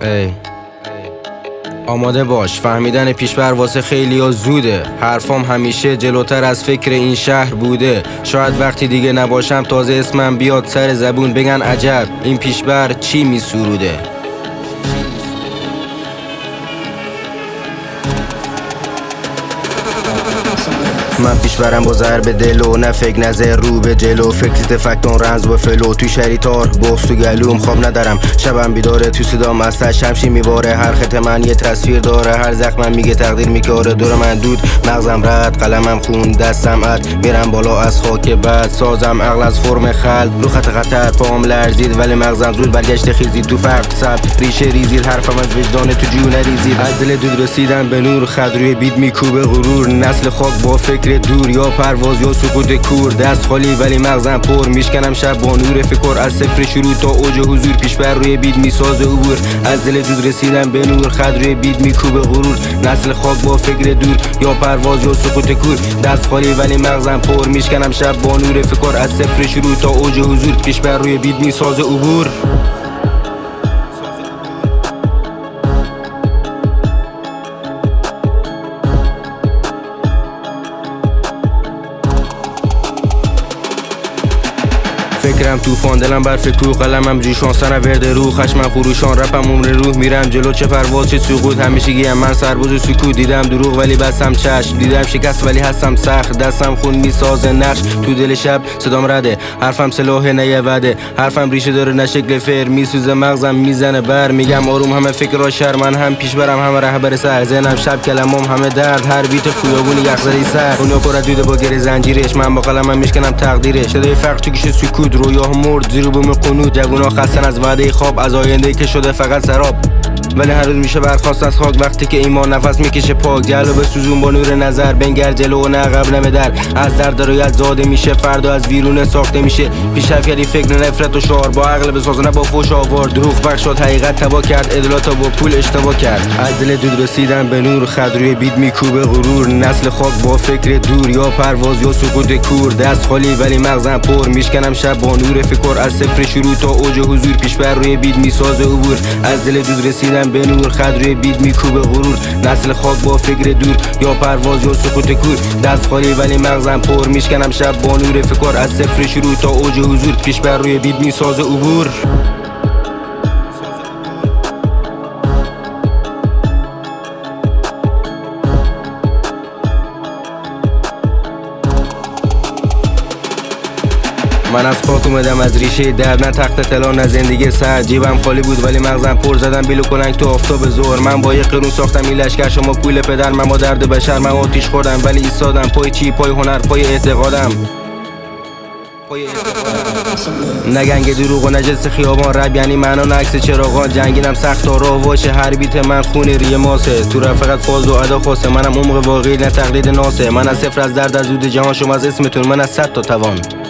آماده باش، فهمیدن پیشبر واسه خیلی ها زوده. حرفام همیشه جلوتر از فکر این شهر بوده. شاید وقتی دیگه نباشم تازه اسمم بیاد سر زبون، بگن عجب این پیشبر چی می سروده. من پیشبرم با ضرب دلو، نه فکر نظر رو به جلو. فکر تفکتون رنز و فلو، تو شریطار بغض تو گلوم. خواب ندارم شبم بیداره، تو صدام از شمشی میواره. هر خط من یه تصویر داره، هر زخمم میگه تقدیر میکاره. دور من دود، مغزم رد، قلمم خون، دستم عد. میرم بالا از خاک بد، سازم عقل از فرم خلق. رو خط خطر پام لرزید، ولی مغزم زود برگشت خیزید. تو فرق سب ریشه ریزید، حرفم از وجدان تو جون ریزید. از دل دود رسیدم به نور، خد روی بید میکوبه غرور. نسل خاک با فکر دور، یا پرواز یا سکوت کور. دست خالی ولی مغزم پر، میشکنم شب با نور فکر. از صفر شروع تا اوج حضور، پیشبر روی بید میسازه عبور. از دل دود رسیدم به نور، خد روی بید میکوبه غرور. نسل خاک با فکر دور، یا پرواز یا سکوت کور. دست خالی ولی مغزم پر، میشکنم شب با نور فکر. از صفر شروع تا اوج حضور، پیشبر روی بید میسازه عبور. فکرم توفان، دلم بر فکر، قلمم جوشان، سر ورد رو، خشمم خروشان، رپم عمر روح. میرم جلو چه پرواز چه سقوط، همیشگیم من سرباز سکوت. دیدم دروغ ولی بستم چشم، دیدم شکست ولی هستم سخت. دستم خون میسازه نقش، تو دل شب صدام رده. حرفم سلاح نه یه وعده، حرفم ریشه داره نه شکل فر. میسوزه مغزم میزنه بر، میگم آروم همه فکر را شر. من هم پیشبرم همه رهبر سر، ذهنم شب کلمام همه درد. هر بیت خیابون یخزدی سر، اونو پر دوده با گره زنجیرش. من با قلمم میشکنم تقدیرش. صدای فرق تو گوش سکوت، رویا مرد زیرو بوم قنوت. جوونا خستن از وعده خواب، از آینده که شده فقط سراب. ولی هر روز میشه برخاست از خاک، وقتی که ایمان نفس میکشه پاک. جلو به سوزون با نور نظر، بنگر جلو و نه عقب نمه در. از درد رویت زاده میشه، فردا از ویرونه ساخته میشه. پیشرفت کردی فکر نفرت و شعار، با عقل بساز نه با فوش آوار. دروغ بخشاد حقیقت تبا کرد، عدالت با پول اشتباه کرد. از دل دود رسیدم به نور، خد روی بید میکوبه غرور. نسل خاک با فکر دور، یا پرواز یا سکوت کور. دست خالی ولی مغزم پر، میشکنم شب با نور فکر. از صفر شروع تا اوج حضور، پیشبر روی بید میسازه عبور. از دل دود رسیدم به نور، خد روی بید میکوبه غرور. نسل خاک با فکر دور، یا پرواز یا سکوت کور. دست خالی ولی مغزم پر، میشکنم شب با نور فکر. از صفر شروع تا اوج حضور، پیشبر روی بید میسازه عبور. من از خاک اومدم از ریشه درد، نه تخت طلا نه زندگی سر. جیبم خالی بود ولی مغزم پر، زدم بیل و کلنگ تو آفتاب ظهر. من با یه قرون ساختم این لشکر، شما پول پدر، من با درد بشر. من آتیش خوردم ولی ایستادم. پای چی؟ پای هنر، پای اعتقادم. نگنگ دروغ و نجس خیابان، رب یعنی معنا نه عکس چراغان. جنگینم سخت و راه واشه، هر بیت من خون ریه ماسه. تو رفقت فاز و ادا خواسته، منم عمق واقعی نه تقلید ناسه. من از صفر از درد از دود جهان، شما از اسمتون، من از 100 تا توان.